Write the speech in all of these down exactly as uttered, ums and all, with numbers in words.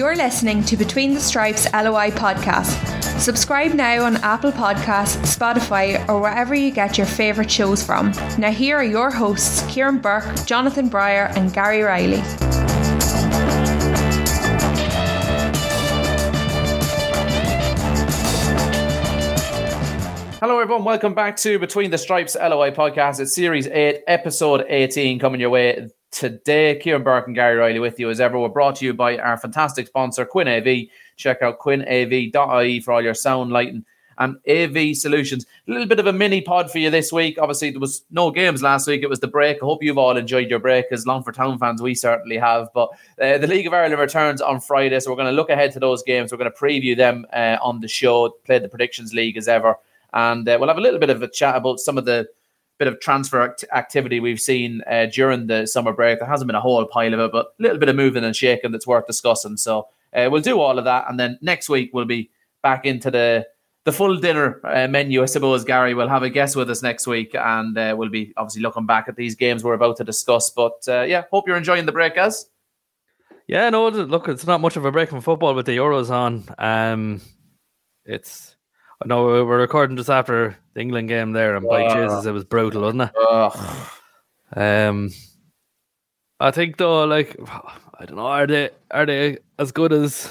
You're listening to Between the Stripes L O I podcast. Subscribe now on Apple Podcasts, Spotify, or wherever you get your favourite shows from. Now here are your hosts, Kieran Burke, Jonathan Breyer and Gary Riley. Hello everyone, welcome back to Between the Stripes L O I podcast. It's series eight, episode eighteen coming your way today. Kieran Burke and Gary Riley with you as ever. We're brought to you by our fantastic sponsor, Quinn A V. Check out quinn a v dot i e for all your sound, lighting and A V solutions. A little bit of a mini pod for you this week. Obviously, there was no games last week. It was the break. I hope you've all enjoyed your break. As Longford Town fans, we certainly have. But uh, the League of Ireland returns on Friday, so we're going to look ahead to those games. We're going to preview them uh, on the show, play the Predictions League as ever. And uh, we'll have a little bit of a chat about some of the bit of transfer act- activity we've seen uh, during the summer break. There hasn't been a whole pile of it, but a little bit of moving and shaking that's worth discussing. So uh, we'll do all of that. And then next week, we'll be back into the the full dinner uh, menu, I suppose. Gary will have a guest with us next week. And uh, we'll be obviously looking back at these games we're about to discuss. But uh, yeah, hope you're enjoying the break, guys. Yeah, no, look, it's not much of a break from football with the Euros on. Um, it's... I know we're recording just after the England game there, and by uh, Jesus, it was brutal, wasn't it? Uh, um, I think though, like, I don't know, are they are they as good as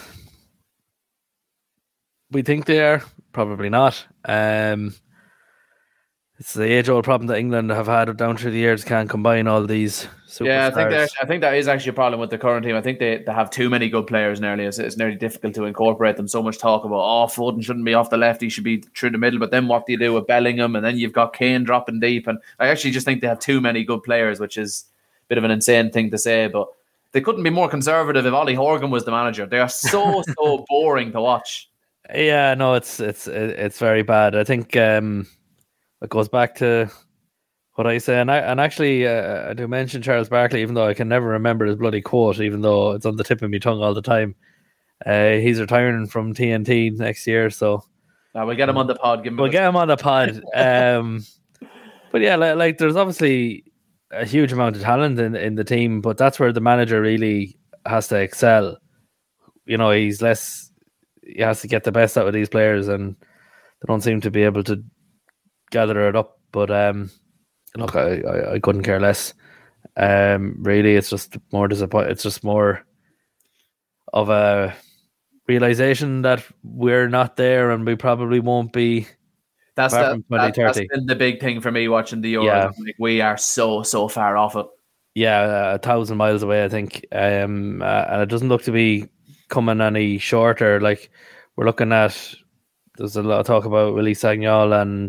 we think they are? Probably not. Um, it's the age-old problem that England have had down through the years. Can't combine all these superstars. Yeah, I think that I think that is actually a problem with the current team. I think they, they have too many good players nearly. It's, it's nearly difficult to incorporate them. So much talk about, oh, Foden shouldn't be off the left, he should be through the middle. But then what do you do with Bellingham? And then you've got Kane dropping deep. And I actually just think they have too many good players, which is a bit of an insane thing to say. But they couldn't be more conservative if Ollie Horgan was the manager. They are so, so boring to watch. Yeah, no, it's it's it's very bad. I think um, it goes back to what I say, and I and actually uh, I do mention Charles Barkley, even though I can never remember his bloody quote, even though it's on the tip of my tongue all the time. Uh, he's retiring from T N T next year, so uh, we'll get him on the pod. Give him we'll get him on the pod. um, but yeah, like, like there's obviously a huge amount of talent in in the team, but that's where the manager really has to excel. You know, he's less. He has to get the best out of these players, and they don't seem to be able to gather it up. But um. Look, I, I, I couldn't care less. Um, really, it's just more disappointing. It's just more of a realization that we're not there, and we probably won't be. That's the, that, that's been the big thing for me watching the Euros. Yeah. Like, we are so so far off it. Yeah, a thousand miles away, I think. Um, uh, and it doesn't look to be coming any shorter. Like we're looking at, there's a lot of talk about Willy Sagnol and.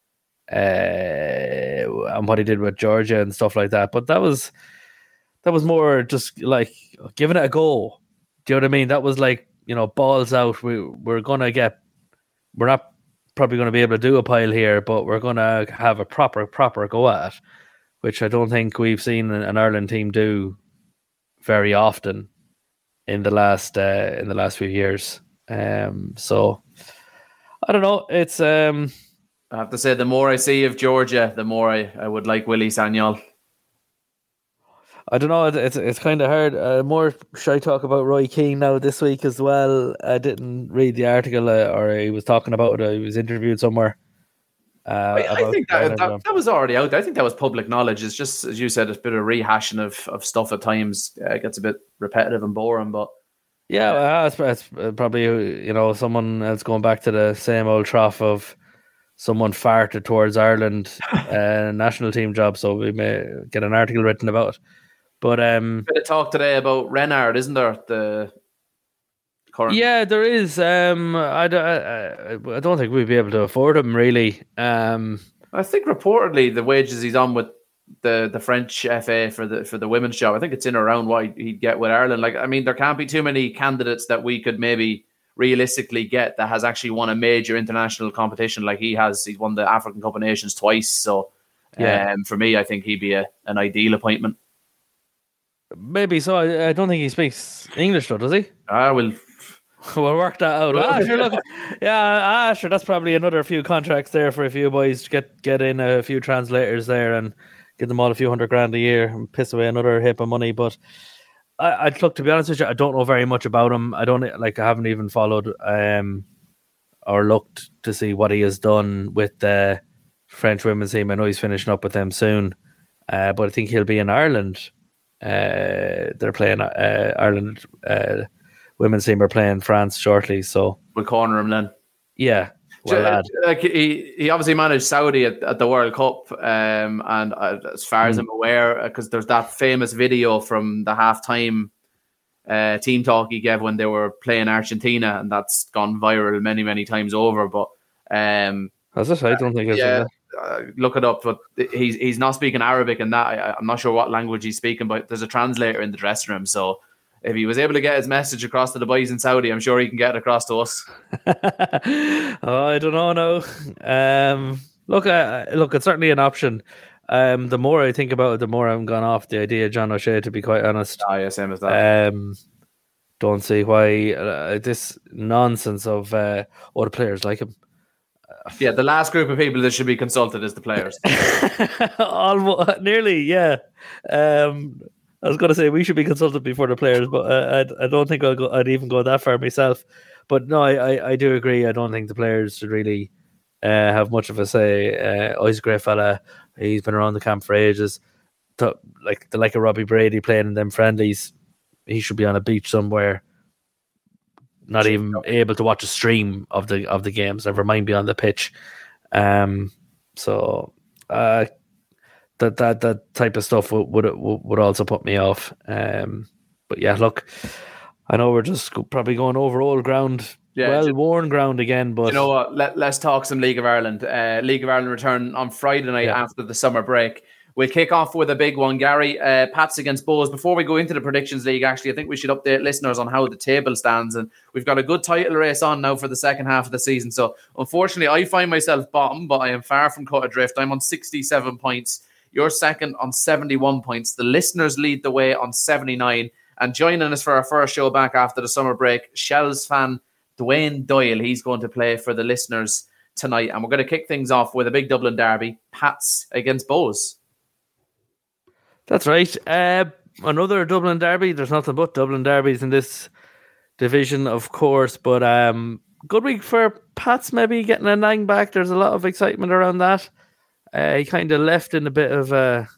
Uh, and what he did with Georgia and stuff like that, but that was that was more just like giving it a go. Do you know what I mean? That was like, you know, balls out. We we're gonna get. We're not probably going to be able to do a pile here, but we're gonna have a proper proper go at it, which I don't think we've seen an Ireland team do very often in the last uh, in the last few years. Um, so I don't know. It's um. I have to say, the more I see of Georgia, the more I, I would like Willy Sagnol. I don't know. It's it's kind of hard. Uh, more should I talk about Roy Keane now this week as well? I didn't read the article, uh, or he was talking about it. He was interviewed somewhere. Uh, I, I think that, that that was already out. I think that was public knowledge. It's just, as you said, it's a bit of rehashing of, of stuff at times. Uh, it gets a bit repetitive and boring, but yeah, well, it's, it's probably, you know, someone else going back to the same old trough of. Someone farted towards Ireland uh, national team job, so we may get an article written about it. But um, a bit of talk today about Renard, isn't there? The current, yeah, there is. Um, I, I, I don't think we'd be able to afford him really. Um, I think reportedly the wages he's on with the, the French F A for the for the women's job, I think it's in around what he'd get with Ireland. Like, I mean, there can't be too many candidates that we could maybe. Realistically get that has actually won a major international competition like he has. He's won the African Cup of Nations twice. So yeah. um, for me, I think he'd be a, an ideal appointment. Maybe so. I, I don't think he speaks English though, does he? I will. We'll work that out. ah, sure, look, yeah, ah, sure. That's probably another few contracts there for a few boys to get, get in a few translators there and give them all a few hundred grand a year and piss away another heap of money. But I, I'd look, to be honest with you, I don't know very much about him. I don't like. I haven't even followed um, or looked to see what he has done with the French women's team. I know he's finishing up with them soon, uh, but I think he'll be in Ireland. Uh, they're playing uh, Ireland. Uh, women's team are playing France shortly, so we'll corner him then. Yeah. Well, lad. Like he, he obviously managed Saudi at, at the World Cup, um, and uh, as far as mm. I'm aware, because there's that famous video from the halftime uh, team talk he gave when they were playing Argentina, and that's gone viral many, many times over. But um, has it? I don't think it's yeah. Uh, look it up, but he's he's not speaking Arabic, and that I, I'm not sure what language he's speaking, but there's a translator in the dressing room, so. If he was able to get his message across to the boys in Saudi, I'm sure he can get it across to us. oh, I don't know. No, um, look, uh, look, it's certainly an option. Um, the more I think about it, the more I'm gone off the idea of John O'Shea. To be quite honest, ah, yeah, same as that. Um, don't see why uh, this nonsense of uh, all the players like him. Yeah, the last group of people that should be consulted is the players. Almost, nearly, yeah. Um, I was going to say we should be consulted before the players, but uh, I I don't think I'll go, I'd even go that far myself. But no, I, I, I do agree. I don't think the players should really uh, have much of a say. Uh, oh, he's a great fella. He's been around the camp for ages. To, like the like of Robbie Brady playing in them friendlies, he should be on a beach somewhere, not even able to watch a stream of the of the games. Never mind be on the pitch. Um, so. Uh, That, that that type of stuff would would would also put me off. Um, but yeah, look, I know we're just probably going over old ground, yeah, well worn ground again. But you know what? Let let's talk some League of Ireland. Uh, League of Ireland return on Friday night yeah. after the summer break. We'll kick off with a big one, Gary. Uh, Pats against Bohs. Before we go into the predictions league, actually, I think we should update listeners on how the table stands. And we've got a good title race on now for the second half of the season. So unfortunately, I find myself bottom, but I am far from cut adrift. I'm on sixty-seven points. You're second on seventy-one points. The listeners lead the way on seventy-nine. And joining us for our first show back after the summer break, Shells fan Dwayne Doyle. He's going to play for the listeners tonight. And we're going to kick things off with a big Dublin derby. Pats against Bohs. That's right. Uh, another Dublin derby. There's nothing but Dublin derbies in this division, of course. But um, good week for Pats, maybe getting a nine back. There's a lot of excitement around that. Uh, he kind of left in a bit of a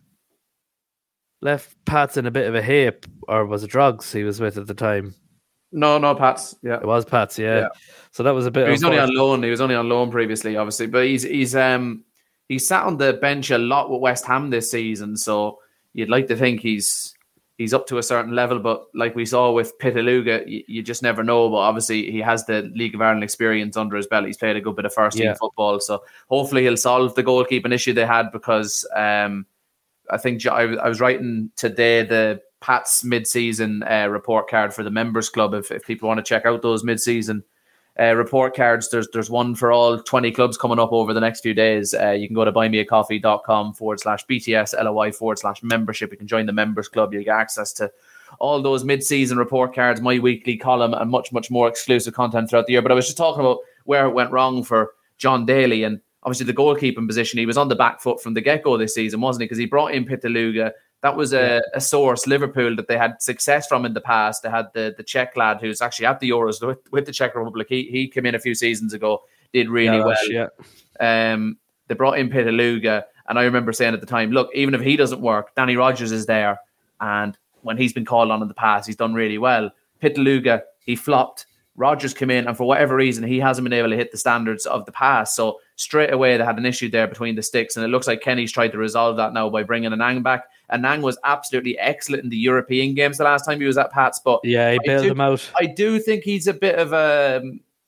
left Pats in a bit of a heap, or was it Drugs he was with at the time? No, no, Pats. Yeah, it was Pats. Yeah, yeah. So that was a bit. He was only on loan. He was only on loan previously, obviously, but he's he's um he sat on the bench a lot with West Ham this season. So you'd like to think he's he's up to a certain level, but like we saw with Pitaluga, you, you just never know. But obviously, he has the League of Ireland experience under his belt. He's played a good bit of first team yeah. football, so hopefully he'll solve the goalkeeping issue they had. Because um, I think I, I was writing today the Pats mid-season uh, report card for the members club. If, if people want to check out those mid-season uh, report cards, there's there's one for all twenty clubs coming up over the next few days. Uh, you can go to buymeacoffee.com forward slash BTS LOI forward slash membership. You can join the members club. You get access to all those mid-season report cards, my weekly column, and much, much more exclusive content throughout the year. But I was just talking about where it went wrong for John Daly, and obviously the goalkeeping position. He was on the back foot from the get-go this season, wasn't he? Because he brought in Pitaluga. That was a, a source, Liverpool, that they had success from in the past. They had the, the Czech lad who's actually at the Euros with, with the Czech Republic. He he came in a few seasons ago, did really yeah, well. Yeah. Um, they brought in Pitaluga, and I remember saying at the time, look, even if he doesn't work, Danny Rogers is there, and when he's been called on in the past, he's done really well. Pitaluga, he flopped. Rogers came in, and for whatever reason, he hasn't been able to hit the standards of the past. So straight away, they had an issue there between the sticks, and it looks like Kenny's tried to resolve that now by bringing Anang back. Anang was absolutely excellent in the European games the last time he was at Pats, but yeah, he bailed him out. I do think he's a bit of a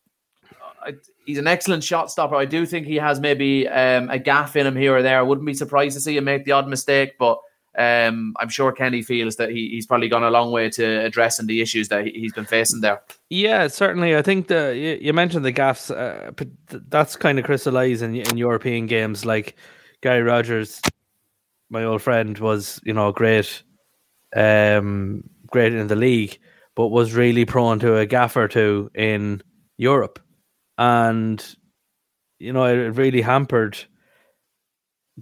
he's an excellent shot stopper. I do think he has maybe um, a gaff in him here or there. I wouldn't be surprised to see him make the odd mistake, but um, I'm sure Kenny feels that he, he's probably gone a long way to addressing the issues that he, he's been facing there. Yeah, certainly. I think the you, you mentioned the gaffs. Uh, but that's kind of crystallized in, in European games. Like Gary Rogers, my old friend, was you know great, um, great in the league, but was really prone to a gaff or two in Europe, and you know it really hampered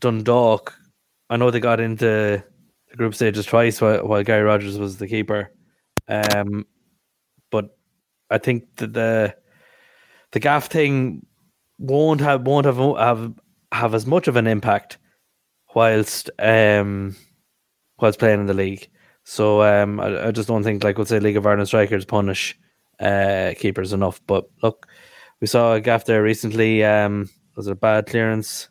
Dundalk. I know they got into the group stages twice while, while Gary Rogers was the keeper, Um, but I think that the the Gaff thing won't have won't have have have as much of an impact whilst um whilst playing in the league. So um, I, I just don't think, like, we'll say, League of Ireland strikers punish uh, keepers enough. But look, we saw a gaff there recently. Um, was it a bad clearance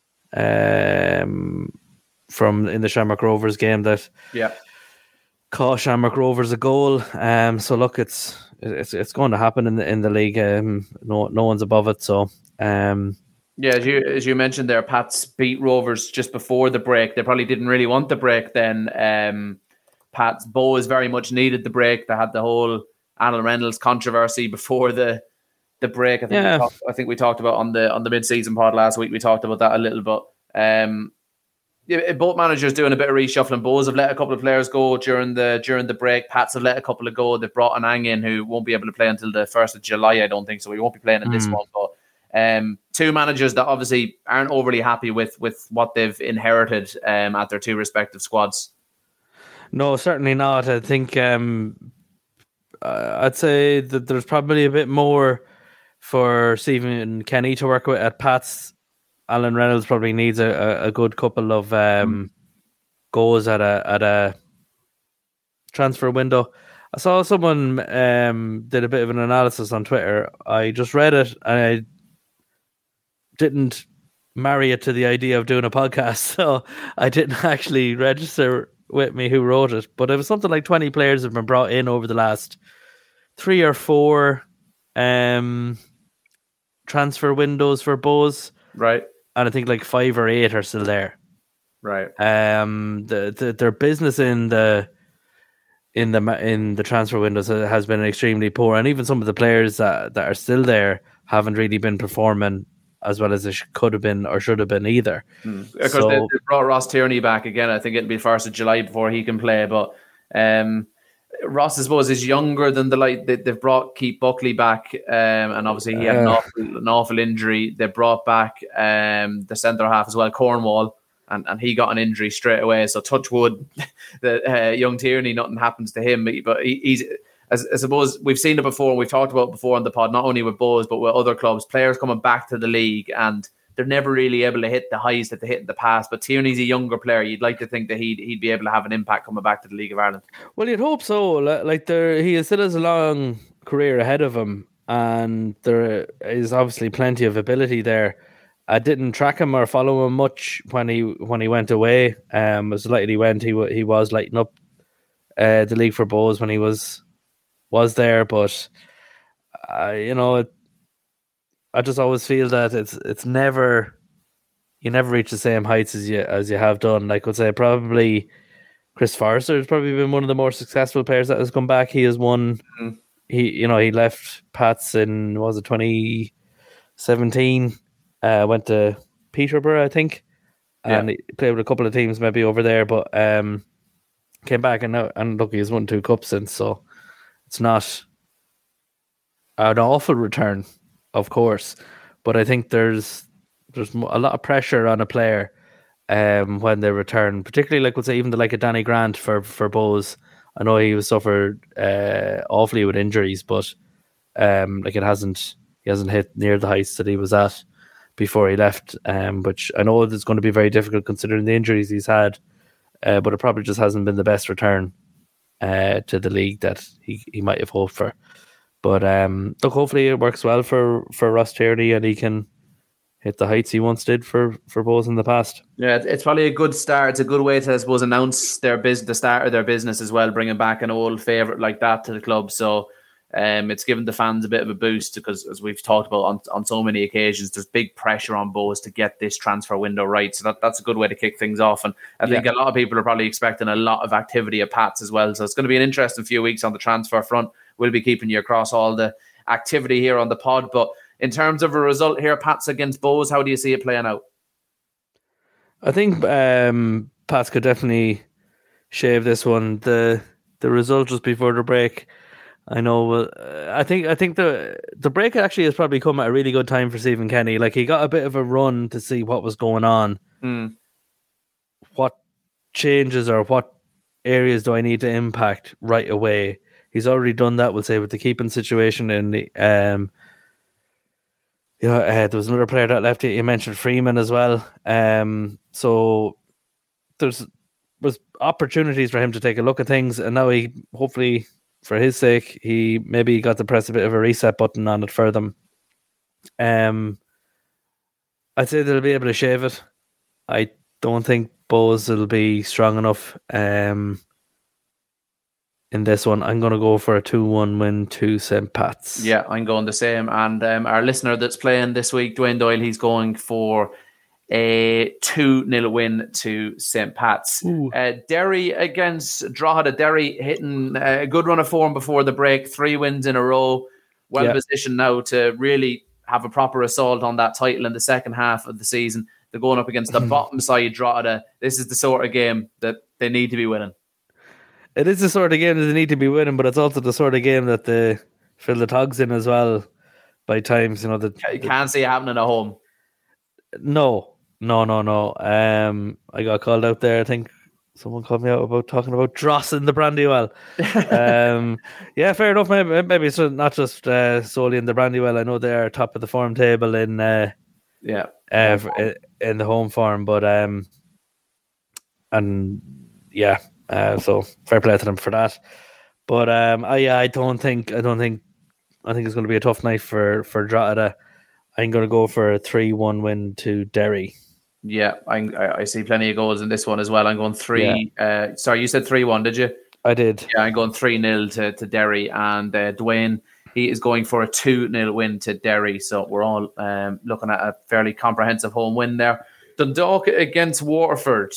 um, from in the Shamrock Rovers game that yeah cost Shamrock Rovers a goal? Um, so look, it's it's it's going to happen in the in the league. Um, no no one's above it. So um. Yeah, as you as you mentioned there, Pats beat Rovers just before the break. They probably didn't really want the break then. Um, Pats Bohs very much needed the break. They had the whole Alan Reynolds controversy before the the break. I think yeah. we talked, I think we talked about on the on the mid season pod last week. We talked about that a little bit. Um, yeah, both managers doing a bit of reshuffling. Bohs have let a couple of players go during the during the break. Pats have let a couple of go. They've brought Anang in, who won't be able to play until the first of July. I don't think so. He won't be playing in mm. this one, but. Um, two managers that obviously aren't overly happy with, with what they've inherited um, at their two respective squads. No, certainly not. I think um, I'd say that there's probably a bit more for Stephen Kenny to work with at Pats. Alan Reynolds probably needs a, a good couple of um, mm. goals at a at a transfer window. I saw someone um, did a bit of an analysis on Twitter. I just read it and I didn't marry it to the idea of doing a podcast, so I didn't actually register with me who wrote it. But it was something like twenty players have been brought in over the last three or four um, transfer windows for Bohs, right? And I think like five or eight are still there, right? Um, the, the their business in the in the in the transfer windows has been extremely poor, and even some of the players that that are still there haven't really been performing as well as it could have been or should have been either. Mm. Of course, so, they, they brought Ross Tierney back again. I think it'll be the first of July before he can play. But um, Ross, I suppose, is younger than the like. They, they've brought Keith Buckley back, um, and obviously he had an awful, an awful injury. They brought back um, the centre half as well, Cornwall, and, and he got an injury straight away. So touch wood, the uh, young Tierney, nothing happens to him. But he, he's. As, I suppose we've seen it before, and we've talked about it before on the pod, not only with Bohs, but with other clubs, players coming back to the league, and they're never really able to hit the highs that they hit in the past. But Tierney's a younger player. You'd like to think that he'd, he'd be able to have an impact coming back to the League of Ireland. Well, you'd hope so. Like there, he still has a long career ahead of him, and there is obviously plenty of ability there. I didn't track him or follow him much when he when he went away. Um, as light as he went, he he was lighting up uh, the league for Bohs when he was. was there, but uh, you know, I just always feel that it's it's never you never reach the same heights as you as you have done. Like I would say, probably Chris Forrester has probably been one of the more successful players that has come back. He has won. Mm-hmm. He you know he left Pats in what was it twenty seventeen. Uh, went to Peterborough, I think, and yeah. he played with a couple of teams maybe over there, but um, came back and and look, he's won two cups since. So. It's not an awful return, of course, but I think there's there's a lot of pressure on a player um, when they return, particularly like we'll say even the like a Danny Grant for for Bohs. I know he was suffered uh, awfully with injuries, but um, like it hasn't he hasn't hit near the heights that he was at before he left. Um, which I know it's going to be very difficult considering the injuries he's had, uh, but it probably just hasn't been the best return. Uh, to the league that he, he might have hoped for. But um, look, hopefully it works well for, for Ross Tierney and he can hit the heights he once did for, for Bohs in the past. Yeah, it's probably a good start. It's a good way to, I suppose, announce their business, the start of their business as well, bringing back an old favourite like that to the club. So um, it's given the fans a bit of a boost because, as we've talked about on, on so many occasions, there's big pressure on Bohs to get this transfer window right. So that, that's a good way to kick things off. And I think yeah. a lot of people are probably expecting a lot of activity at Pats as well. So it's going to be an interesting few weeks on the transfer front. We'll be keeping you across all the activity here on the pod. But in terms of a result here, Pats against Bohs, how do you see it playing out? I think um, Pats could definitely shave this one. The the result just before the break, I know. Uh, I think I think the the break actually has probably come at a really good time for Stephen Kenny. Like he got a bit of a run to see what was going on, mm. what changes or what areas do I need to impact right away. he's already done that. We'll say with the keeping situation in the um. Yeah, uh, there was another player that left. You mentioned Freeman as well. Um, so there's was opportunities for him to take a look at things, and now he hopefully, for his sake, he maybe got to press a bit of a reset button on it for them. Um, I'd say they'll be able to shave it. I don't think Bohs will be strong enough. Um, in this one, I'm going to go for a two one win to Saint Pat's. Yeah, I'm going the same. And um, our listener that's playing this week, Dwayne Doyle, he's going for a two nil win to Saint Pat's. Uh, Derry against Drogheda. Derry hitting a good run of form before the break. Three wins in a row. Well yeah. positioned now to really have a proper assault on that title in the second half of the season. They're going up against the bottom side, Drogheda. This is the sort of game that they need to be winning. It is the sort of game that they need to be winning, but it's also the sort of game that they fill the togs in as well by times. You know, the, you can't see it happening at home. No, no, no, no. Um, I got called out there. I think someone called me out about talking about Dross in the Brandywell. um, yeah, fair enough. Maybe, maybe it's not just uh, solely in the Brandywell. I know they are top of the form table in uh, yeah uh, in the home form, but um, and yeah. Uh, so fair play to them for that, but um, I yeah, I don't think I don't think I think it's going to be a tough night for for Drogheda. I'm going to go for a three one win to Derry. Yeah, I I see plenty of goals in this one as well. I'm going three. Yeah. Uh, sorry, you said three one, did you? I did. Yeah, I'm going three nil to to Derry, and uh, Dwayne he is going for a two nil win to Derry. So we're all um, looking at a fairly comprehensive home win there. Dundalk against Waterford.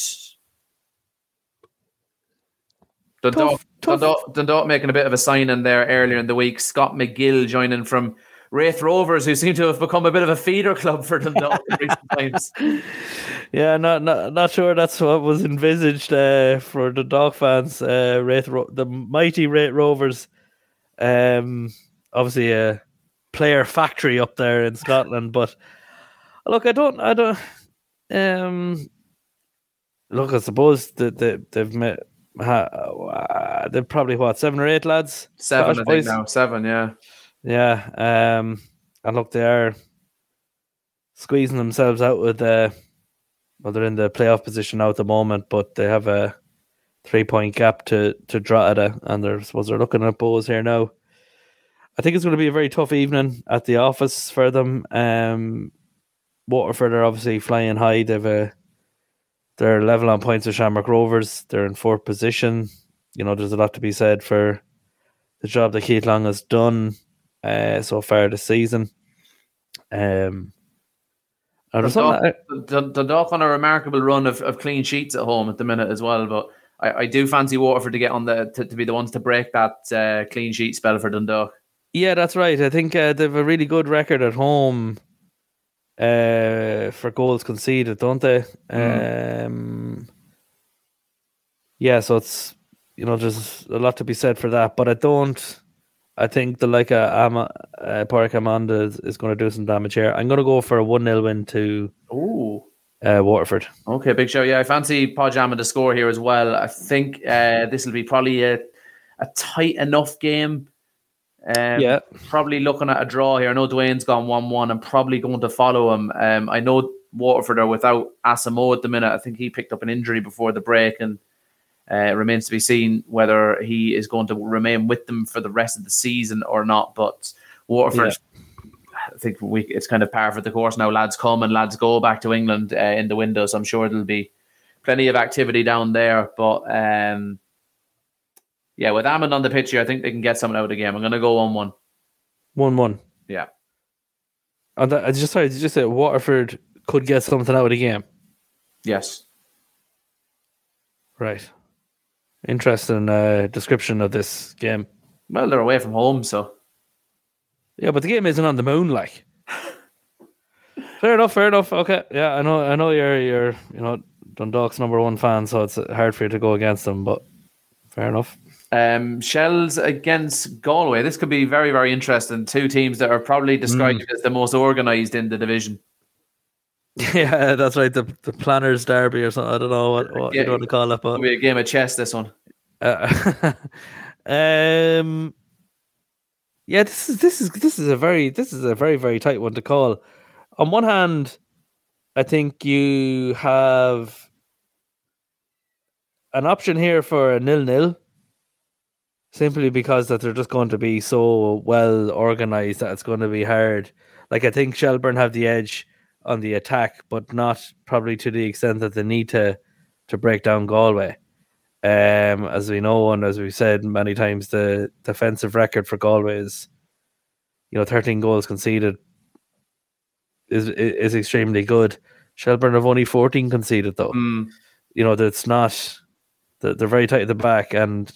Dundalk, tough, tough. Dundalk, Dundalk making a bit of a sign-in there earlier in the week. Scott McGill joining from Wraith Rovers, who seem to have become a bit of a feeder club for Dundalk in recent times. Yeah, not not not sure that's what was envisaged uh, for the Dundalk fans. Uh, Wraith, Ro- the mighty Wraith Rovers, um, obviously a player factory up there in Scotland. But look, I don't, I don't. Um, look, I suppose that they, they've met. Uh, they're probably what seven or eight lads. Seven, Scottish I think boys. now. Seven, yeah, yeah. Um, and look, they are squeezing themselves out with the. Well, they're in the playoff position now at the moment, but they have a three-point gap to to Drogheda, and they're I suppose they're looking at Bohs here now. I think it's going to be a very tough evening at the office for them. Um, Waterford are obviously flying high. They've a They're level on points with Shamrock Rovers. They're in fourth position. You know, there's a lot to be said for the job that Keith Long has done uh, so far this season. Um, Dundalk on a remarkable run of, of clean sheets at home at the minute as well. But I, I do fancy Waterford to get on the to, to be the ones to break that uh, clean sheet spell for Dundalk. Yeah, that's right. I think uh, they have a really good record at home. Uh, for goals conceded, don't they? Mm. Um, yeah, so it's you know there's a lot to be said for that, but I don't. I think the like a Ama, uh, Pádraig Amanda is, is going to do some damage here. I'm going to go for a one nil win to Ooh. Uh, Waterford. Okay, big show. Yeah, I fancy Pádraig Amanda to score here as well. I think uh, this will be probably a a tight enough game. Um, yeah, probably looking at a draw here. I know Dwayne's gone one one. I'm probably going to follow him. Um, I know Waterford are without Asamoah at the minute. I think he picked up an injury before the break, and uh, it remains to be seen whether he is going to remain with them for the rest of the season or not. But Waterford, yeah. I think we, it's kind of par for the course now. Lads come and lads go back to England uh, in the window, so I'm sure there'll be plenty of activity down there. But um, yeah, with Amond on the pitch here, I think they can get something out of the game. I'm going to go one one. one one. Yeah. And that, I just sorry, did you just say Waterford could get something out of the game? Yes. Right. Interesting uh, description of this game. Well, they're away from home, so. Yeah, but the game isn't on the moon, like. Fair enough, fair enough. Okay, yeah, I know, I know you're, you're, you know, Dundalk's number one fan, so it's hard for you to go against them, but fair enough. Um, Shells against Galway. This could be very, very interesting. Two teams that are probably described mm. as the most organised in the division. Yeah, that's right. The the Planners Derby or something. I don't know what, what yeah, you want to call it, but it'll be a game of chess. This one. Uh, Um, yeah, this is this is this is a very this is a very very tight one to call. On one hand, I think you have an option here for a nil-nil, simply because that they're just going to be so well organised that it's going to be hard. Like, I think Shelbourne have the edge on the attack, but not probably to the extent that they need to to break down Galway. Um, as we know, and as we've said many times, the defensive record for Galway is, you know, thirteen goals conceded is is extremely good. Shelbourne have only fourteen conceded, though. Mm. You know, that's not. They're very tight at the back, and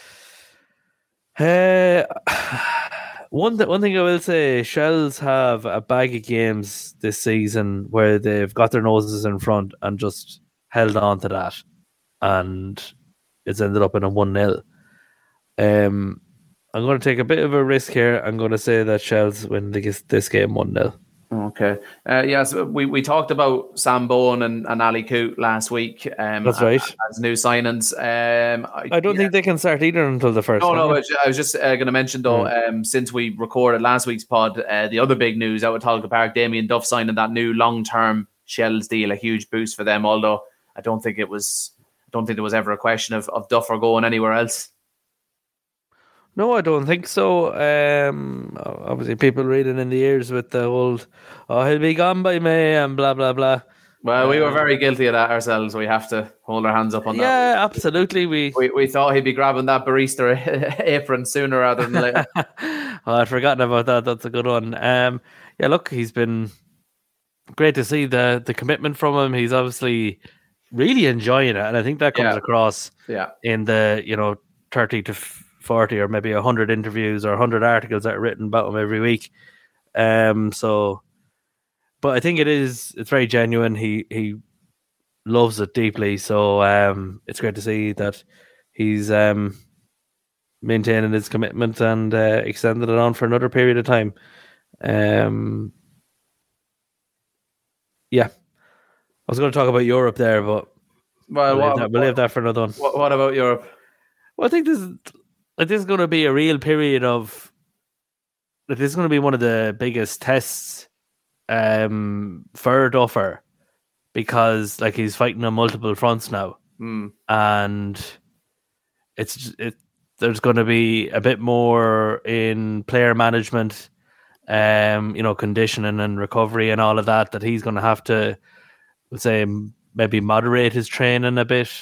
uh, one th- one thing I will say, Shells have a bag of games this season where they've got their noses in front and just held on to that, and it's ended up in a one nil. Um, I'm going to take a bit of a risk here. I'm going to say that Shells win the, this game one nil. Okay. Uh, yes, we, we talked about Sam Bowen and, and Ali Coote last week. Um, That's right. As, as new signings. Um, I, I don't yeah. think they can start either until the first. No, no. I was just uh, going to mention, though, mm. um, since we recorded last week's pod, uh, the other big news out at Tolka Park, Damien Duff signing that new long-term Shells deal, a huge boost for them, although I don't think it was, I don't think there was ever a question of, of Duffer going anywhere else. No, I don't think so. Um, obviously, people reading in the ears with the old, oh, he'll be gone by May and blah, blah, blah. Well, we um, were very guilty of that ourselves. We have to hold our hands up on yeah, that. Yeah, absolutely. We, we we thought he'd be grabbing that barista apron sooner rather than later. Oh, I'd forgotten about that. That's a good one. Um, yeah, look, he's been great to see the, the commitment from him. He's obviously really enjoying it. And I think that comes yeah. across yeah. in the, you know, thirty to forty or maybe one hundred interviews or one hundred articles that are written about him every week. Um, so, but I think it is, it's very genuine. He, he loves it deeply. So, um, it's great to see that he's, um, maintaining his commitment and, uh, extended it on for another period of time. Um, yeah. I was going to talk about Europe there, but well, we'll, what, leave, that, we'll what, leave that for another one. What, what about Europe? Well, I think this is, like, this is going to be a real period of, like, this is going to be one of the biggest tests um, for Duffer, because, like, he's fighting on multiple fronts now, mm. and it's it. There's going to be a bit more in player management, um, you know, conditioning and recovery and all of that. That he's going to have to, let's say, maybe moderate his training a bit.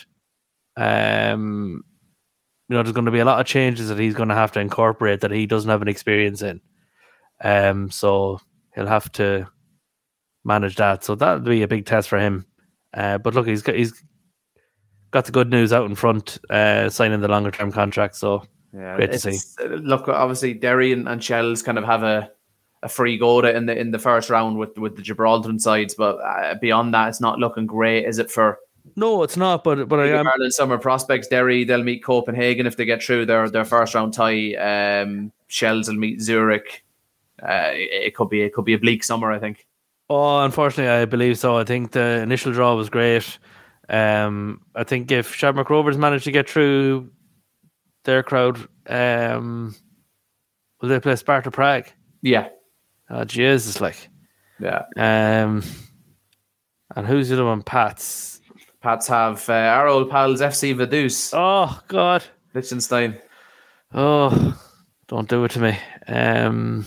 Um. You know, there's going to be a lot of changes that he's going to have to incorporate that he doesn't have an experience in. Um, so he'll have to manage that. So that'll be a big test for him. Uh, but look, he's got, he's got the good news out in front, uh, signing the longer term contract. So yeah, great to see. Look, obviously Derry and, and Shells kind of have a, a free go to in the in the first round with with the Gibraltar sides, but uh, beyond that, it's not looking great, is it for? No, it's not. But but I am. Ireland summer prospects. Derry, they'll meet Copenhagen if they get through their, their first round tie. Um, Shells will meet Zurich. Uh, it, it could be it could be a bleak summer, I think. Oh, unfortunately, I believe so. I think the initial draw was great. Um, I think if Shamrock Rovers managed to get through their crowd, um, will they play Sparta Prague? Yeah. Oh, Jesus, like. Yeah. Um, and who's the other one? Pats. Pats have uh, our old pals F C Vaduz. Oh, God. Liechtenstein. Oh, don't do it to me. Um,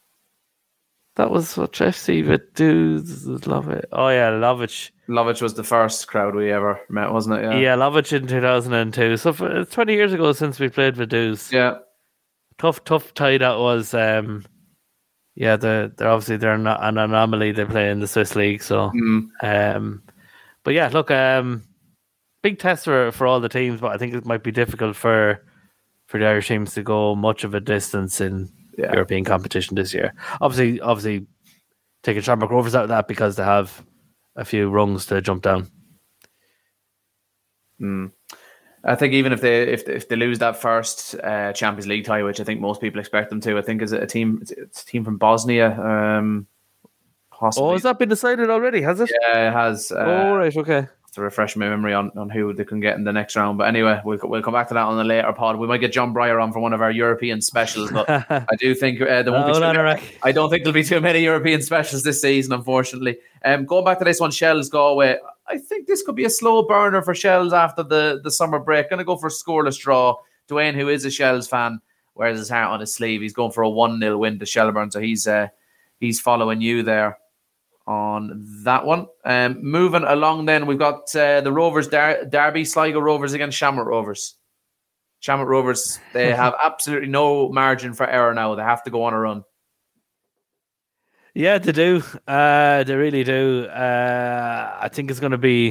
that was what F C Vaduz. Love it. Oh, yeah, Lovich. Lovich was the first crowd we ever met, wasn't it? Yeah, yeah Lovich in two thousand two. So for, it's twenty years ago since we played Vaduz. Yeah. Tough, tough tie that was. Um, yeah, they're, they're obviously they're not an anomaly. They play in the Swiss League. So, mm. um, But yeah, look, um, big test for, for all the teams, but I think it might be difficult for for the Irish teams to go much of a distance in yeah. European competition this year. Obviously, obviously, taking Shamrock Rovers out of that because they have a few rungs to jump down. Mm. I think even if they if if they lose that first uh, Champions League tie, which I think most people expect them to, I think is a team it's a team from Bosnia. Um, Possibly. Oh, has that been decided already? Has it? Yeah, it has. Uh, oh, right, okay. to refresh my memory on, on who they can get in the next round. But anyway, we'll we'll come back to that on a later pod. We might get John Breyer on for one of our European specials, but I do think uh, there won't be. Too many, I don't think there'll be too many European specials this season, unfortunately. Um, going back to this one, Shells Galway. I think this could be a slow burner for Shells after the, the summer break. Going to go for a scoreless draw. Dwayne, who is a Shells fan, wears his heart on his sleeve. He's going for a one nil win to Shelbourne, so he's uh, he's following you there on that one. Um, moving along then, we've got uh, the Rovers der- Derby, Sligo Rovers against Shamrock Rovers. Shamrock Rovers, they have absolutely no margin for error now. They have to go on a run. Yeah, they do. Uh, they really do. Uh, I think it's going to be...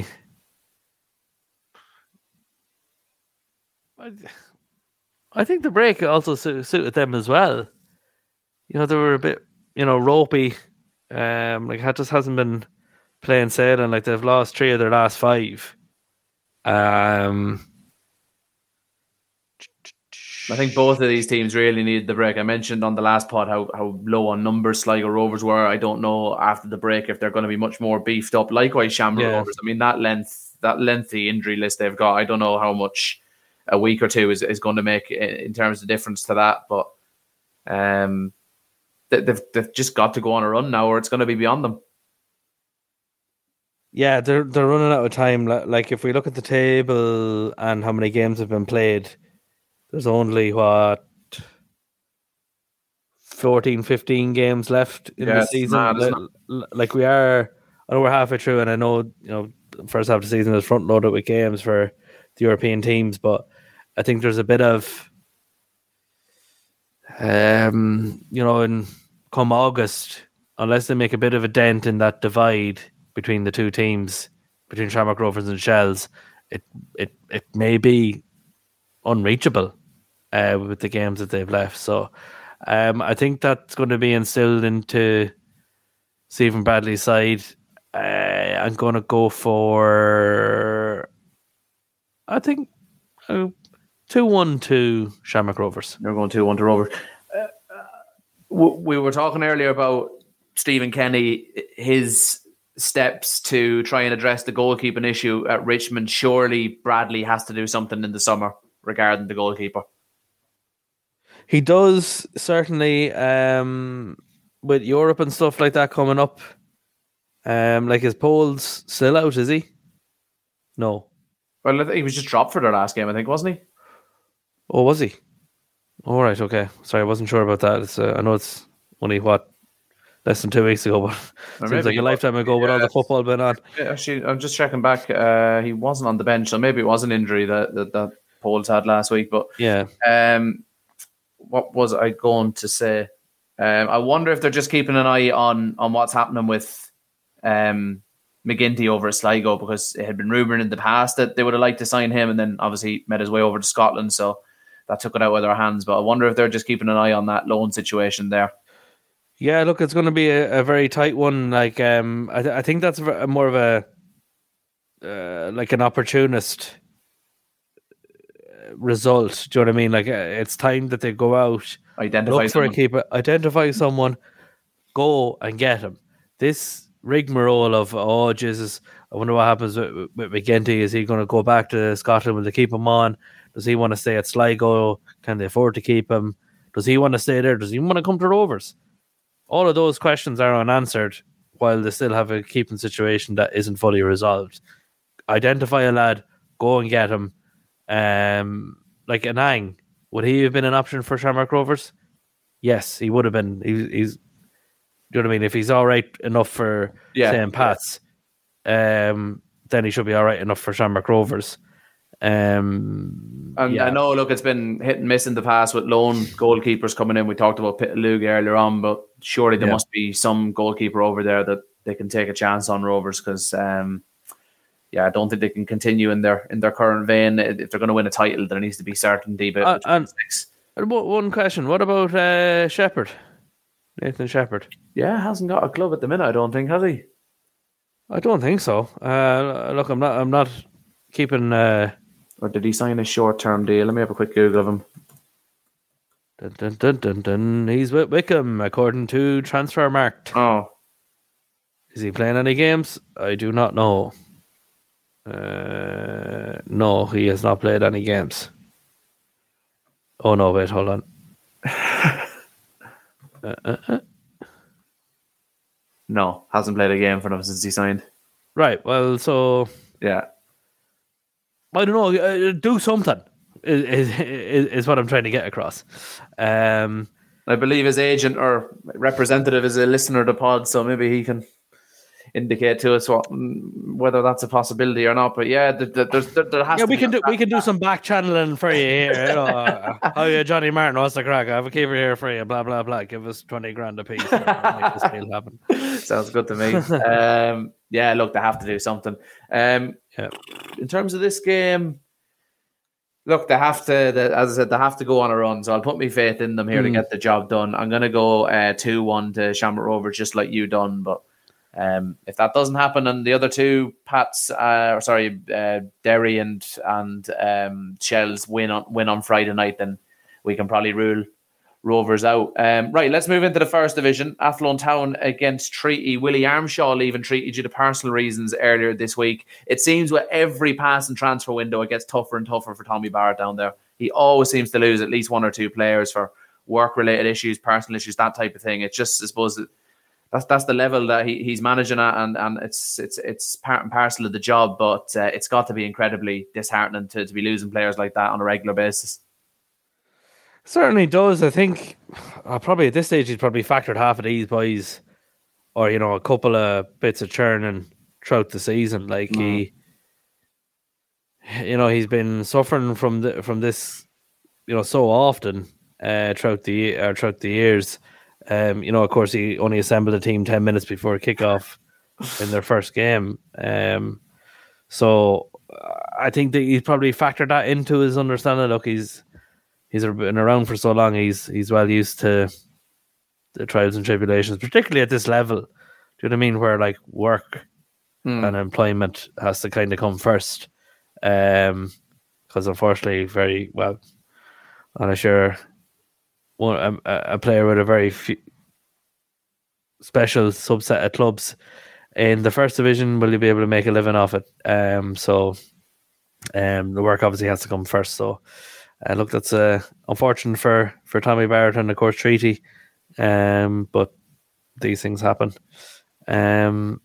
I think the break also su- suited them as well. You know, they were a bit, you know, ropey. Um, like, it just hasn't been plain sailing. Like, they've lost three of their last five. Um, I think both of these teams really need the break. I mentioned on the last pod how, how low on numbers Sligo Rovers were. I don't know after the break if they're going to be much more beefed up. Likewise, Shamrock yeah. Rovers. I mean, that length, that lengthy injury list they've got, I don't know how much a week or two is, is going to make in terms of difference to that. But um, they've, they've just got to go on a run now or it's going to be beyond them. Yeah, they're they're running out of time. Like, if we look at the table and how many games have been played, there's only, what, fourteen, fifteen games left in yeah, the season. Mad, like, like, we are, I know we're halfway through, and I know, you know, the first half of the season is front loaded with games for the European teams, but I think there's a bit of, um, you know, in come August, unless they make a bit of a dent in that divide between the two teams, between Shamrock Rovers and Shells, it it it may be unreachable uh, with the games that they've left. So um, I think that's going to be instilled into Stephen Bradley's side. Uh, I'm going to go for, I think, uh, two one to Shamrock Rovers. You're going two one to Rovers. Uh, we were talking earlier about Stephen Kenny, his steps to try and address the goalkeeping issue at Richmond. Surely Bradley has to do something in the summer regarding the goalkeeper. He does, certainly, um, with Europe and stuff like that coming up. Um, like, his Poles still out, is he? No. Well, he was just dropped for their last game, I think, wasn't he? Oh, was he? All right, okay. Sorry, I wasn't sure about that. It's uh, I know it's only, what, less than two weeks ago, but it seems like a lifetime ago yeah. with all the football been on. Yeah, actually, I'm just checking back. Uh, he wasn't on the bench, so maybe it was an injury that that, that Poles had last week. But yeah, um, what was I going to say? Um, I wonder if they're just keeping an eye on on what's happening with um, McGinty over at Sligo, because it had been rumoured in the past that they would have liked to sign him, and then obviously made his way over to Scotland, so that took it out of their hands. But I wonder if they're just keeping an eye on that loan situation there. Yeah, look, it's going to be a, a very tight one. Like, um, I, th- I think that's a, more of a uh, like an opportunist result. Do you know what I mean? Like, uh, it's time that they go out, identify look someone. for a keeper, identify someone, go and get him. This rigmarole of, oh Jesus, I wonder what happens with, with McGinty. Is he going to go back to Scotland? Will they keep him on? Does he want to stay at Sligo? Can they afford to keep him? Does he want to stay there? Does he want to come to Rovers? All of those questions are unanswered while they still have a keeping situation that isn't fully resolved. Identify a lad, go and get him. Um, like Anang, would he have been an option for Shamrock Rovers? Yes, he would have been. He, he's, do you know what I mean? If he's all right enough for yeah, Saint Pat's, yeah. um, then he should be all right enough for Shamrock Rovers. Um, and yeah. I know, look, it's been hit and miss in the past with lone goalkeepers coming in. We talked about Pitaluga earlier on, but surely there yeah. must be some goalkeeper over there that they can take a chance on Rovers, because um, yeah, I don't think they can continue in their in their current vein. If they're going to win a title, there needs to be certainty. But uh, and one question: what about uh, Shepherd, Nathan Shepherd? Yeah, hasn't got a club at the minute. I don't think, has he? I don't think so. Uh, look, I'm not. I'm not keeping. Uh, Or did he sign a short-term deal? Let me have a quick Google of him. Dun, dun, dun, dun, dun. He's with Wickham, according to Transfermarkt. Oh. Is he playing any games? I do not know. Uh, no, he has not played any games. Oh no! Wait, hold on. uh, uh, uh. No, hasn't played a game for them since he signed. Right. Well, so yeah, I don't know. Uh, do something is, is is what I'm trying to get across. Um, I believe his agent or representative is a listener to the pod, so maybe he can indicate to us what whether that's a possibility or not. But yeah, there, there's there, there has yeah, to we be can do we can do some back channeling for you here. You know, how you, Johnny Martin? What's the crack? I have a keeper here for you. Blah blah blah. Give us twenty grand a piece. Make this deal happen. Sounds good to me. um, yeah, look, they have to do something. Um, yeah. In terms of this game, look, they have to. They, as I said, they have to go on a run. So I'll put my faith in them here mm. to get the job done. I'm going to go uh, two one to Shamrock Rovers, just like you done, but. Um, if that doesn't happen, and the other two Pats, uh, or sorry, uh, Derry and and um, Shells win on win on Friday night, then we can probably rule Rovers out. Um, right, let's move into the first division. Athlone Town against Treaty. Willie Armshaw leaving Treaty due to personal reasons earlier this week. It seems with every pass and transfer window, it gets tougher and tougher for Tommy Barrett down there. He always seems to lose at least one or two players for work-related issues, personal issues, that type of thing. It's just, I suppose, that That's that's the level that he, he's managing at, and, and it's it's it's part and parcel of the job. But uh, it's got to be incredibly disheartening to, to be losing players like that on a regular basis. Certainly does. I think uh, probably at this stage he's probably factored half of these boys, or you know, a couple of bits of churning throughout the season. Like mm. he, you know, he's been suffering from the, from this, you know, so often uh, throughout the uh, throughout the years. Um, you know, of course, he only assembled a team ten minutes before kickoff in their first game. Um, so uh, I think that he's probably factored that into his understanding. Look, he's he's been around for so long. He's he's well used to the trials and tribulations, particularly at this level. Do you know what I mean? Where like work hmm. and employment has to kind of come first. Um, because unfortunately, very well, I'm not sure. One, a, a player with a very few, special subset of clubs in the first division, will you be able to make a living off it? Um, so um, the work obviously has to come first. So uh, look, that's uh, unfortunate for, for Tommy Barrett and of course Treaty, um, but these things happen. Um,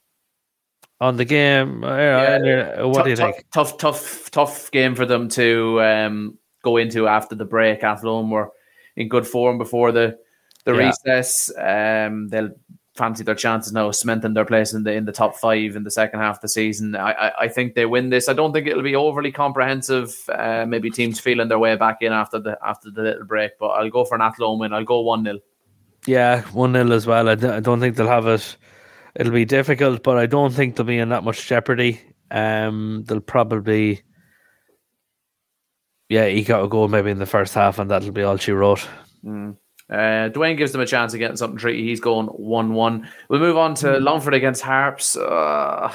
on the game, uh, yeah, what tough, do you think? Tough, tough, tough game for them to um, go into after the break. Athlone were in good form before the the yeah. recess. Um, they'll fancy their chances now of cementing their place in the in the top five in the second half of the season. I, I, I think they win this. I don't think it'll be overly comprehensive. Uh, maybe teams feeling their way back in after the after the little break. But I'll go for an Athlone win. I'll go one nil. Yeah, one nil as well. I, d- I don't think they'll have it. It'll be difficult, but I don't think they'll be in that much jeopardy. Um, they'll probably... Yeah, he got a goal maybe in the first half, and that'll be all she wrote. Mm. Uh, Dwayne gives them a chance of getting something treaty. He's going one one. We'll move on to Longford against Harps. Uh.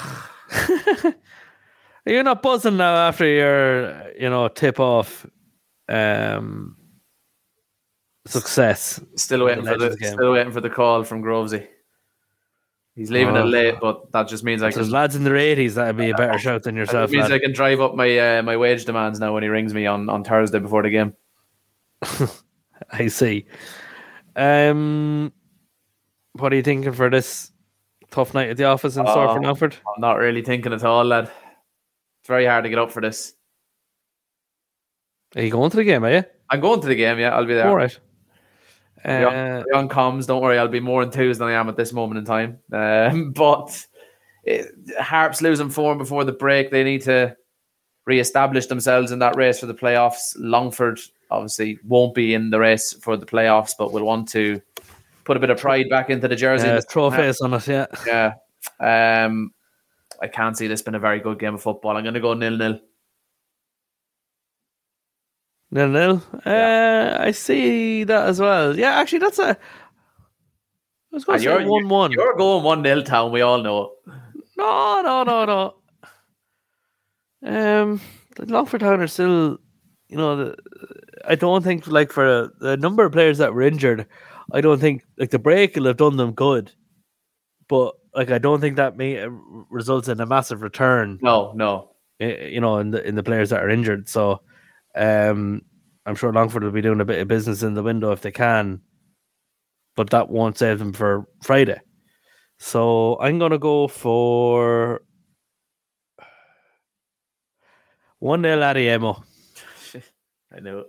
You're not buzzing now after your, you know, tip-off um, success. Still waiting for the game. Still waiting for the call from Grovesy. He's leaving oh. it late, but that just means I can. There's lads in their eighties that'd be a better shout than yourself. It means lad. I can drive up my uh, my wage demands now when he rings me on, on Thursday before the game. I see. Um, what are you thinking for this tough night at the office in oh, store for Longford? I'm not really thinking at all, lad. It's very hard to get up for this. Are you going to the game? Are you? I'm going to the game. Yeah, I'll be there. All right. Uh, on comms, don't worry, I'll be more enthused than I am at this moment in time. Um, but it, Harps losing form before the break. They need to re-establish themselves in that race for the playoffs. Longford obviously won't be in the race for the playoffs, but will want to put a bit of pride back into the jersey. Yeah, throw a face on it, yeah. Yeah. Um, I can't see this being a very good game of football. I'm going to go nil-nil. Nil nil. Yeah. Uh, I see that as well. Yeah, actually, that's a. I was going to say one one. You're going one nil, Town. We all know. No, no, no, no. Um, the Longford Town are still, you know, the, I don't think like for the number of players that were injured, I don't think like the break will have done them good. But like I don't think that may results in a massive return. No, no. You know, in the in the players that are injured. So, um, I'm sure Longford will be doing a bit of business in the window if they can, but that won't save them for Friday. So I'm going to go for one nil Adiemo. I know.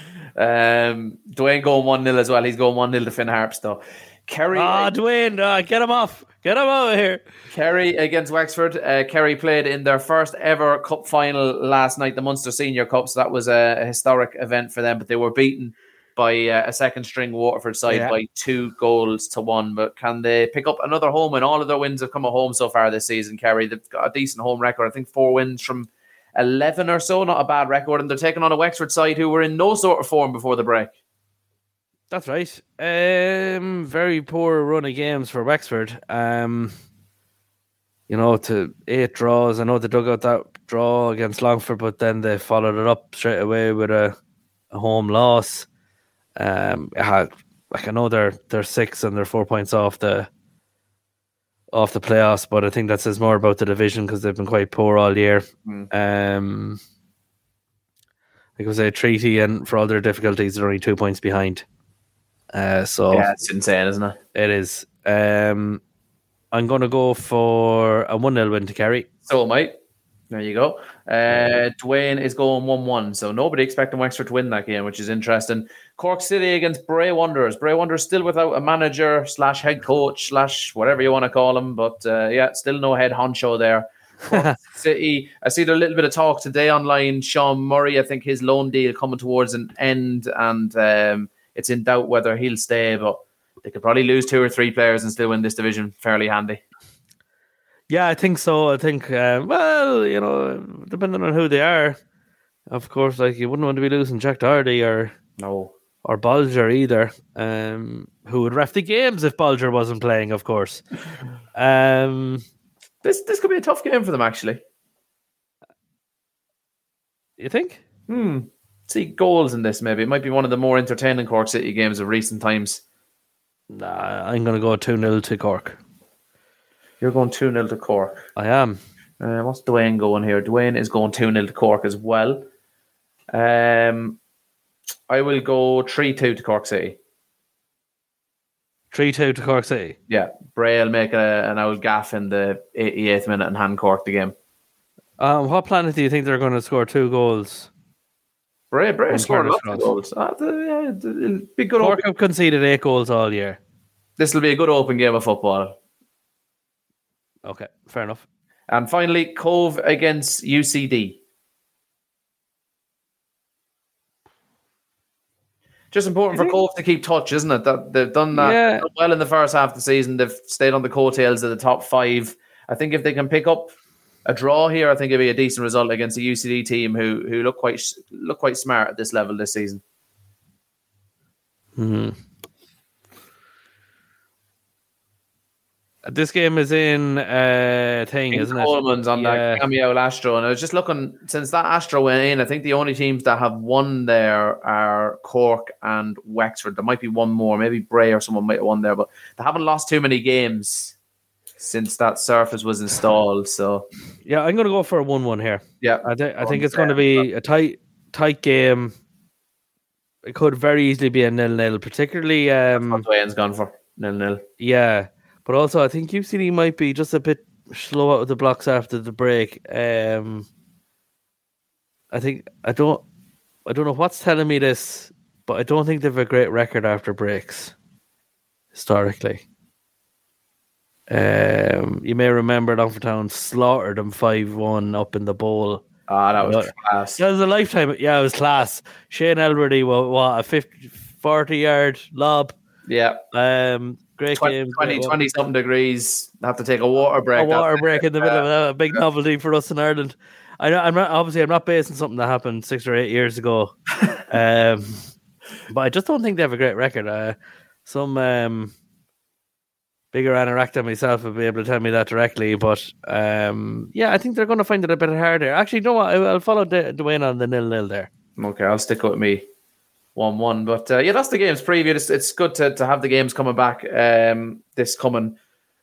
Um, Dwayne going one nil as well. He's going one nil to Finn Harps, though. Kerry. Ah, Dwayne, uh, get him off. Get him out of here. Kerry against Wexford. Uh, Kerry played in their first ever cup final last night, the Munster Senior Cup. So that was a, a historic event for them. But they were beaten by uh, a second string Waterford side yeah. by two goals to one. But can they pick up another home win? All of their wins have come at home so far this season, Kerry. They've got a decent home record. I think four wins from eleven or so. Not a bad record. And they're taking on a Wexford side who were in no sort of form before the break. That's right. Um, very poor run of games for Wexford. Um, you know, to eight draws. I know they dug out that draw against Longford, but then they followed it up straight away with a, a home loss. Um, had, like I know they're they're six and they're four points off the off the playoffs, but I think that says more about the division because they've been quite poor all year. Mm. Um, like I was a treaty, and for all their difficulties, they're only two points behind. Uh, so yeah, it's insane, isn't it? It is. Um, I'm going to go for a one nil win to Kerry. So, mate. There you go. Uh, Dwayne is going one one. So, nobody expecting Wexford to win that game, which is interesting. Cork City against Bray Wanderers. Bray Wanderers still without a manager slash head coach slash whatever you want to call him. But, uh, yeah, still no head honcho there. Cork City. I see there a little bit of talk today online. Sean Murray, I think his loan deal coming towards an end. And... Um, it's in doubt whether he'll stay, but they could probably lose two or three players and still win this division fairly handy. Yeah, I think so. I think, uh, well, you know, depending on who they are, of course, like you wouldn't want to be losing Jack Doherty or no or Bolger either, um, who would ref the games if Bolger wasn't playing, of course. Um, this this could be a tough game for them, actually. You think? Hmm. See goals in this, maybe. It might be one of the more entertaining Cork City games of recent times. Nah, I'm going to go two nil to Cork. You're going two nil to Cork. I am. Uh, what's Dwayne going here? Dwayne is going two nil to Cork as well. Um, I will go three two to Cork City. three two to Cork City? Yeah. Bray will make a, an old gaff in the eighty-eighth minute and hand Cork the game. Um, what planet do you think they're going to score two goals? Bray, Bray scored lots of goals. Uh, yeah, it'll be good. Cork have conceded eight goals all year. This will be a good open game of football. Okay, fair enough. And finally, Cove against U C D. Just important for Cove to keep touch, isn't it? That they've done that yeah. done well in the first half of the season. They've stayed on the coattails of the top five. I think if they can pick up a draw here, I think it'd be a decent result against a U C D team who who look quite look quite smart at this level this season. Hmm. This game is in uh thing, in isn't Coleman's it? on yeah. that Cameo Astro, and I was just looking since that Astro went in. I think the only teams that have won there are Cork and Wexford. There might be one more, maybe Bray or someone might have won there, but they haven't lost too many games since that surface was installed. So yeah, I'm going to go for a one one here. Yeah, I, th- I think it's going to be a tight tight game. It could very easily be a nil nil, particularly. Um, That's what Dwayne's gone for nil nil. Yeah, but also I think U C D might be just a bit slow out of the blocks after the break. Um, I think I don't I don't know what's telling me this, but I don't think they have a great record after breaks historically. Um, you may remember Longford Town slaughtered them five one up in the bowl. Ah, oh, that was but, class. That was a lifetime. Yeah, it was class. Shane Elworthy, what, what a fifty, forty yard lob. Yeah. Um, great twenty, game. twenty, twenty something degrees. Have to take a water break. A water break in the middle of that. A big novelty for us in Ireland. I know, I'm not, obviously, I'm not basing something that happened six or eight years ago. um, but I just don't think they have a great record. Uh, some, um, bigger anorak than myself would be able to tell me that directly, but um, yeah, I think they're going to find it a bit harder. Actually, no, I'll follow Dwayne on the nil nil there. Okay, I'll stick with me one one. But uh, yeah, that's the game's preview. It's, it's good to, to have the games coming back um, this coming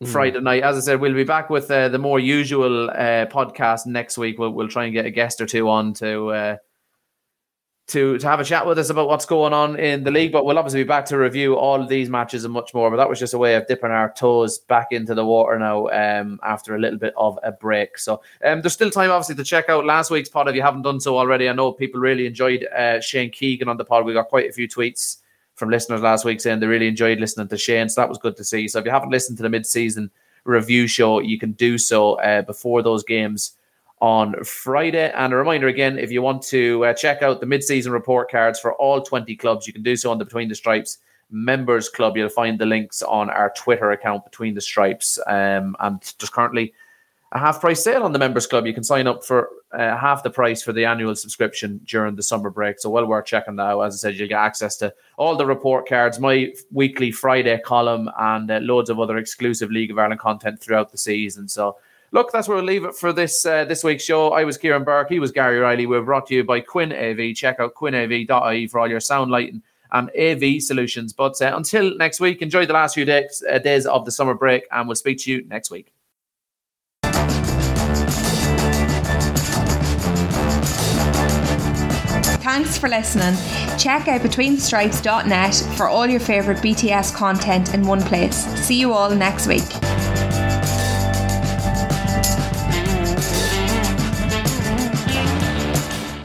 Friday night. As I said, we'll be back with uh, the more usual uh, podcast next week. We'll we'll try and get a guest or two on to uh, to to have a chat with us about what's going on in the league. But we'll obviously be back to review all of these matches and much more. But that was just a way of dipping our toes back into the water now um, after a little bit of a break. So um, there's still time, obviously, to check out last week's pod if you haven't done so already. I know people really enjoyed uh, Shane Keegan on the pod. We got quite a few tweets from listeners last week saying they really enjoyed listening to Shane, so that was good to see. So if you haven't listened to the mid-season review show, you can do so uh, before those games on Friday. And a reminder again, if you want to uh, check out the mid-season report cards for all twenty clubs, you can do so on the Between the Stripes members club. You'll find the links on our Twitter account, Between the Stripes, um, and there's currently a half price sale on the members club. You can sign up for uh, half the price for the annual subscription during the summer break. So well worth checking that out. As I said, you'll get access to all the report cards, my weekly Friday column, and uh, loads of other exclusive League of Ireland content throughout the season. So look, that's where we'll leave it for this uh, this week's show. I was Kieran Burke. He was Gary Riley. We're brought to you by Quinn A V. Check out quinn a v dot I E for all your sound lighting and A V solutions. But uh, until next week, enjoy the last few days, uh, days of the summer break, and we'll speak to you next week. Thanks for listening. Check out between the stripes dot net for all your favourite B T S content in one place. See you all next week.